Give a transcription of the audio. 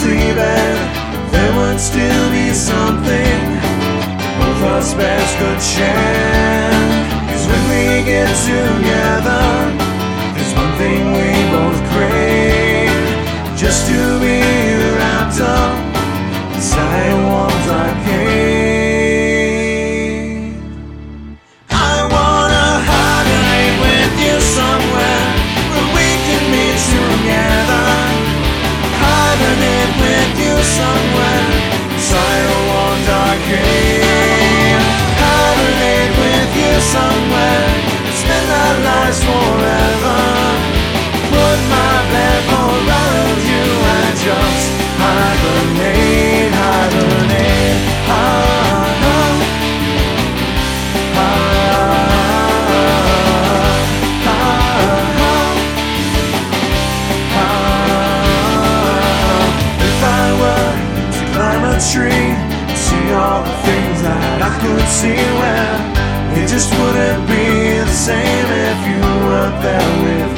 sleeping, there would still be something both us best could share. 'Cause when we get together, there's one thing we both crave, just to be wrapped up inside a warm dark cave. I wanna hibernate with you somewhere where we can be together. Hibernate with you somewhere inside a warm dark cave. Hibernate with you somewhere, spend our lives forever. Put my bed around you and just hibernate, hibernate, If I were to climb a tree, see all the things that I could see, well, it just wouldn't be the same if you weren't there with me.